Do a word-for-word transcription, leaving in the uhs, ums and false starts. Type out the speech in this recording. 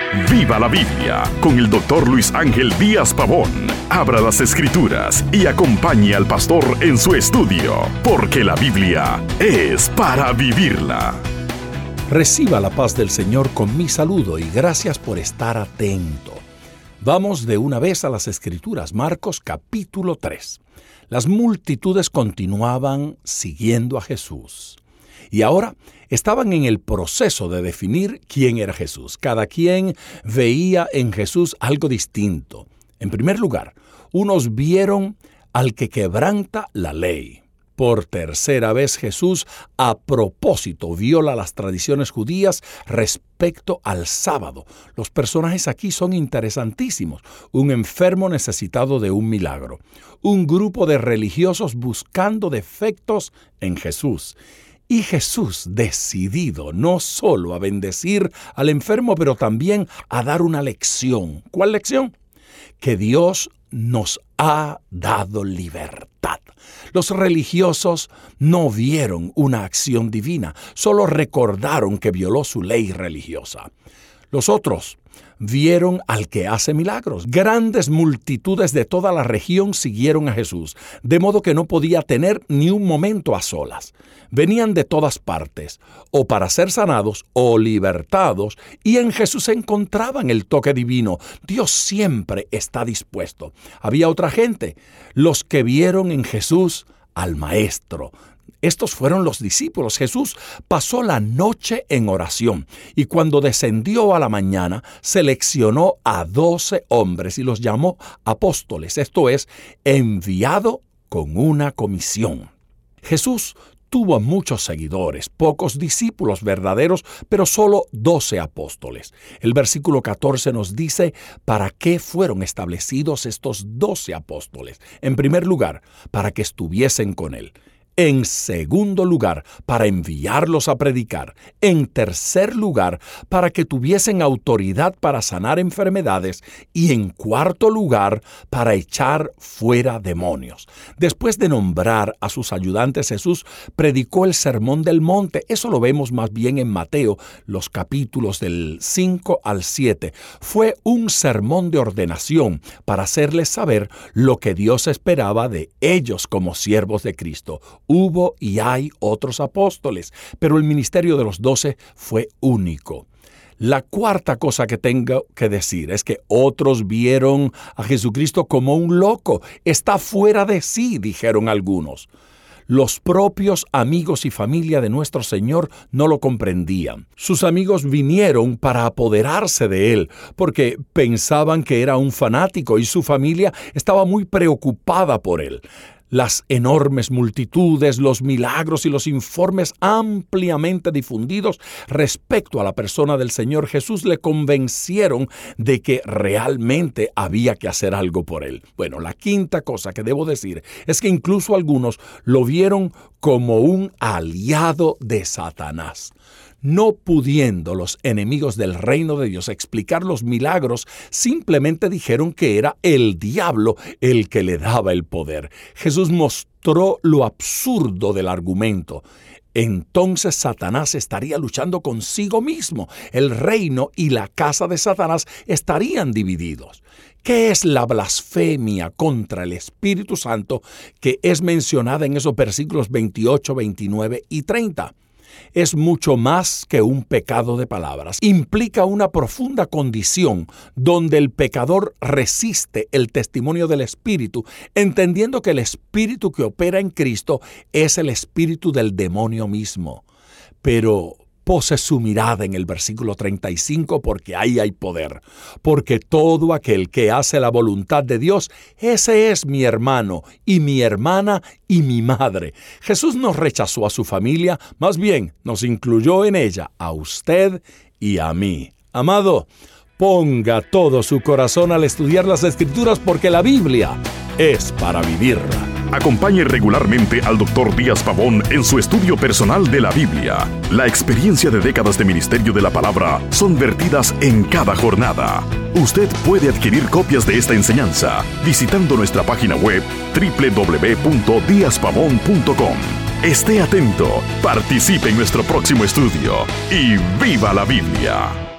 Viva la Biblia con el doctor Luis Ángel Díaz Pavón. Abra las Escrituras y acompañe al pastor en su estudio, porque la Biblia es para vivirla. Reciba la paz del Señor con mi saludo y gracias por estar atento. Vamos de una vez a las Escrituras, Marcos capítulo tres. Las multitudes continuaban siguiendo a Jesús. Y ahora estaban en el proceso de definir quién era Jesús. Cada quien veía en Jesús algo distinto. En primer lugar, unos vieron al que quebranta la ley. Por tercera vez Jesús, a propósito, viola las tradiciones judías respecto al sábado. Los personajes aquí son interesantísimos. Un enfermo necesitado de un milagro. Un grupo de religiosos buscando defectos en Jesús. Y Jesús decidido no solo a bendecir al enfermo, pero también a dar una lección. ¿Cuál lección? Que Dios nos ha dado libertad. Los religiosos no vieron una acción divina, solo recordaron que violó su ley religiosa. Los otros vieron al que hace milagros. Grandes multitudes de toda la región siguieron a Jesús, de modo que no podía tener ni un momento a solas. Venían de todas partes, o para ser sanados o libertados, y en Jesús encontraban el toque divino. Dios siempre está dispuesto. Había otra gente, los que vieron en Jesús al Maestro. Estos fueron los discípulos. Jesús pasó la noche en oración y cuando descendió a la mañana seleccionó a doce hombres y los llamó apóstoles, esto es, enviado con una comisión. Jesús tuvo muchos seguidores, pocos discípulos verdaderos, pero solo doce apóstoles. El versículo catorce nos dice para qué fueron establecidos estos doce apóstoles. En primer lugar, para que estuviesen con él. En segundo lugar, para enviarlos a predicar. En tercer lugar, para que tuviesen autoridad para sanar enfermedades. Y en cuarto lugar, para echar fuera demonios. Después de nombrar a sus ayudantes, Jesús predicó el Sermón del Monte. Eso lo vemos más bien en Mateo, los capítulos del cinco al siete. Fue un sermón de ordenación para hacerles saber lo que Dios esperaba de ellos como siervos de Cristo. Hubo y hay otros apóstoles, pero el ministerio de los doce fue único. La cuarta cosa que tengo que decir es que otros vieron a Jesucristo como un loco. Está fuera de sí, dijeron algunos. Los propios amigos y familia de nuestro Señor no lo comprendían. Sus amigos vinieron para apoderarse de él, porque pensaban que era un fanático y su familia estaba muy preocupada por él. Las enormes multitudes, los milagros y los informes ampliamente difundidos respecto a la persona del Señor Jesús le convencieron de que realmente había que hacer algo por él. Bueno, la quinta cosa que debo decir es que incluso algunos lo vieron como un aliado de Satanás. No pudiendo los enemigos del reino de Dios explicar los milagros, simplemente dijeron que era el diablo el que le daba el poder. Jesús mostró lo absurdo del argumento. Entonces Satanás estaría luchando consigo mismo. El reino y la casa de Satanás estarían divididos. ¿Qué es la blasfemia contra el Espíritu Santo que es mencionada en esos versículos veintiocho, veintinueve y treinta? Es mucho más que un pecado de palabras. Implica una profunda condición donde el pecador resiste el testimonio del Espíritu, entendiendo que el Espíritu que opera en Cristo es el espíritu del demonio mismo. Pero pose su mirada en el versículo treinta y cinco porque ahí hay poder. Porque todo aquel que hace la voluntad de Dios, ese es mi hermano y mi hermana y mi madre. Jesús no rechazó a su familia, más bien nos incluyó en ella, a usted y a mí. Amado, ponga todo su corazón al estudiar las Escrituras porque la Biblia es para vivirla. Acompañe regularmente al doctor Díaz Pavón en su estudio personal de la Biblia. La experiencia de décadas de ministerio de la palabra son vertidas en cada jornada. Usted puede adquirir copias de esta enseñanza visitando nuestra página web doble u doble u doble u punto díaz pavón punto com. Esté atento, participe en nuestro próximo estudio y ¡viva la Biblia!